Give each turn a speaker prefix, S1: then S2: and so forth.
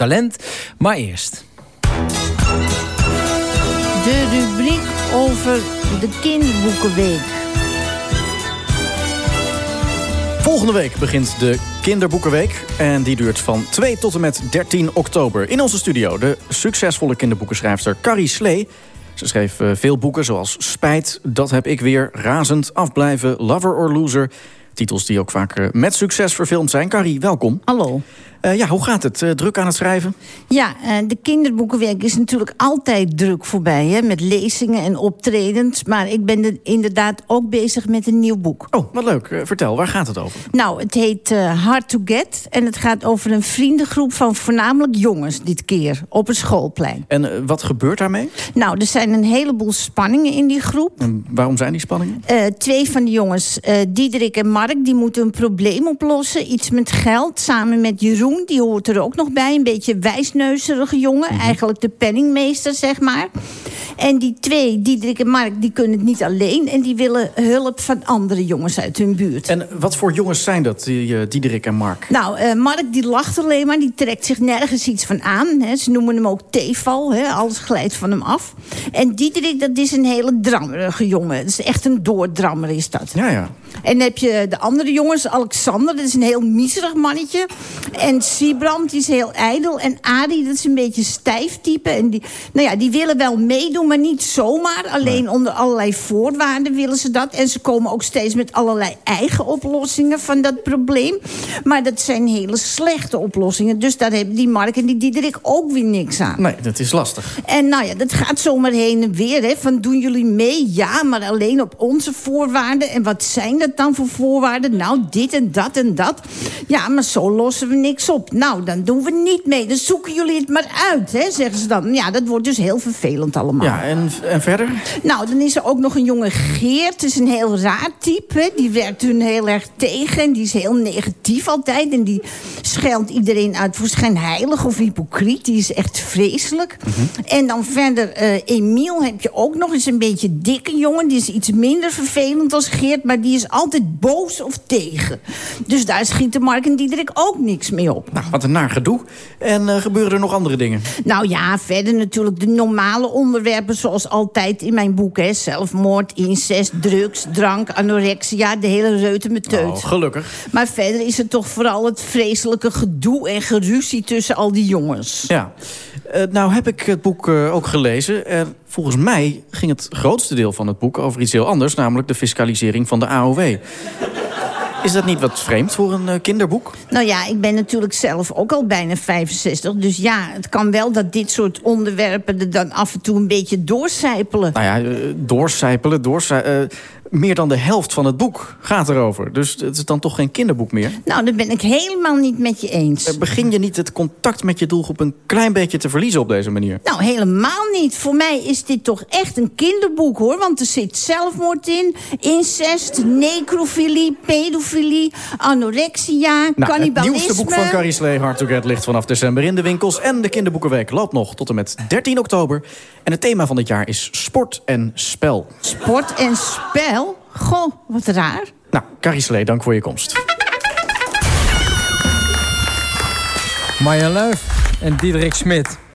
S1: talent. Maar eerst.
S2: De rubriek over de kinderboekenweek.
S3: Volgende week begint de Kinderboekenweek. En die duurt van 2 tot en met 13 oktober. In onze studio de succesvolle kinderboekenschrijfster Carrie Slee. Ze schreef veel boeken zoals Spijt, Dat heb ik weer, Razend, Afblijven, Lover or Loser. Titels die ook vaak met succes verfilmd zijn. Carrie, welkom.
S2: Hallo.
S3: Hoe gaat het? Druk aan het schrijven?
S2: Ja, de kinderboekenweek is natuurlijk altijd druk voorbij, hè, met lezingen en optredens. Maar ik ben inderdaad ook bezig met een nieuw boek.
S3: Oh, wat leuk. Vertel, waar gaat het over?
S2: Nou, het heet Hard to Get. En het gaat over een vriendengroep van voornamelijk jongens dit keer. Op een schoolplein.
S3: En wat gebeurt daarmee?
S2: Nou, er zijn een heleboel spanningen in die groep.
S3: En waarom zijn die spanningen?
S2: 2 van de jongens, Diederik en Mark, die moeten een probleem oplossen. Iets met geld, samen met Jeroen. Die hoort er ook nog bij. Een beetje wijsneuzerige jongen. Eigenlijk de penningmeester, zeg maar. En die 2, Diederik en Mark, die kunnen het niet alleen. En die willen hulp van andere jongens uit hun buurt.
S3: En wat voor jongens zijn dat, die Diederik en Mark?
S2: Nou, Mark die lacht alleen maar. Die trekt zich nergens iets van aan. Hè. Ze noemen hem ook teval. Hè. Alles glijdt van hem af. En Diederik, dat is een hele drammerige jongen. Dat is echt een doordrammer, is dat.
S3: Ja.
S2: En dan heb je de andere jongens. Alexander, dat is een heel miserig mannetje. En Siebrand, die is heel ijdel. En Adi, dat is een beetje stijf type. En die willen wel meedoen, maar niet zomaar. Alleen onder allerlei voorwaarden willen ze dat. En ze komen ook steeds met allerlei eigen oplossingen van dat probleem. Maar dat zijn hele slechte oplossingen. Dus daar hebben die Mark en die Diederik ook weer niks aan.
S3: Nee, dat is lastig.
S2: En dat gaat zomaar heen en weer. Hè, van doen jullie mee? Ja, maar alleen op onze voorwaarden. En wat zijn dat dan voor voorwaarden? Nou, dit en dat en dat. Ja, maar zo lossen we niks op. Nou, dan doen we niet mee. Dan zoeken jullie het maar uit, hè, zeggen ze dan. Ja, dat wordt dus heel vervelend allemaal.
S3: Ja, en verder? Nou,
S2: dan is er ook nog een jonge Geert. Het is een heel raar type. Hè. Die werkt hun heel erg tegen. En die is heel negatief altijd. En die scheldt iedereen uit voor schijnheilig of hypocriet. Die is echt vreselijk. En dan verder, Emiel heb je ook nog eens een beetje dikke jongen. Die is iets minder vervelend als Geert. Maar die is altijd boos of tegen. Dus daar schieten Mark en Diederik ook niks mee op.
S3: Nou, wat een naar gedoe. En gebeuren er nog andere dingen?
S2: Nou ja, verder natuurlijk de normale onderwerpen zoals altijd in mijn boek. Hè. Zelfmoord, incest, drugs, drank, anorexia, de hele reutemeteut.
S3: Oh, gelukkig.
S2: Maar verder is het toch vooral het vreselijke gedoe en geruzie tussen al die jongens.
S3: Ja. Nou heb ik het boek ook gelezen. Volgens mij ging het grootste deel van het boek over iets heel anders, namelijk de fiscalisering van de AOW. Is dat niet wat vreemd voor een kinderboek?
S2: Nou ja, ik ben natuurlijk zelf ook al bijna 65. Dus ja, het kan wel dat dit soort onderwerpen er dan af en toe een beetje doorcijpelen.
S3: Nou ja, doorcijpelen. Meer dan de helft van het boek gaat erover. Dus het is dan toch geen kinderboek meer?
S2: Nou, dat ben ik helemaal niet met je eens.
S3: Begin je niet het contact met je doelgroep een klein beetje te verliezen op deze manier?
S2: Nou, helemaal niet. Voor mij is dit toch echt een kinderboek, hoor. Want er zit zelfmoord in, incest, necrofilie, pedofilie, anorexia, cannibalisme.
S3: Het nieuwste boek van Carrie Slee, Hard to Get, ligt vanaf december in de winkels. En de Kinderboekenweek loopt nog tot en met 13 oktober. En het thema van dit jaar is sport en spel.
S2: Sport en spel? Goh, wat raar.
S3: Nou, Carrie Slee, dank voor je komst.
S1: Marjan Luif en Diederik Smit.